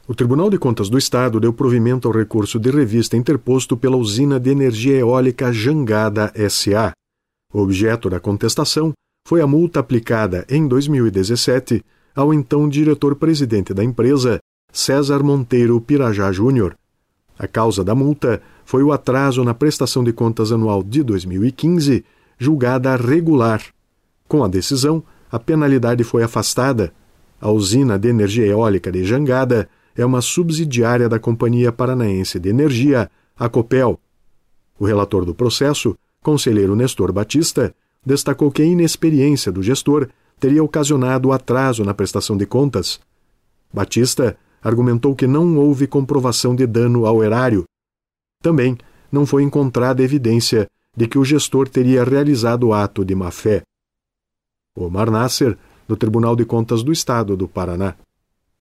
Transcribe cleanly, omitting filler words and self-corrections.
O Tribunal de Contas do Estado deu provimento ao recurso de revista interposto pela Usina de Energia Eólica Jangada S.A. O objeto da contestação foi a multa aplicada em 2017 ao então diretor-presidente da empresa, César Monteiro Pirajá Júnior. A causa da multa foi o atraso na prestação de contas anual de 2015, julgada regular. Com a decisão, a penalidade foi afastada. A Usina de Energia Eólica de Jangada é uma subsidiária da Companhia Paranaense de Energia, a Copel. O relator do processo, conselheiro Nestor Batista, destacou que a inexperiência do gestor teria ocasionado o atraso na prestação de contas. Batista argumentou que não houve comprovação de dano ao erário. Também não foi encontrada evidência de que o gestor teria realizado o ato de má-fé. Omar Nasser, do Tribunal de Contas do Estado do Paraná.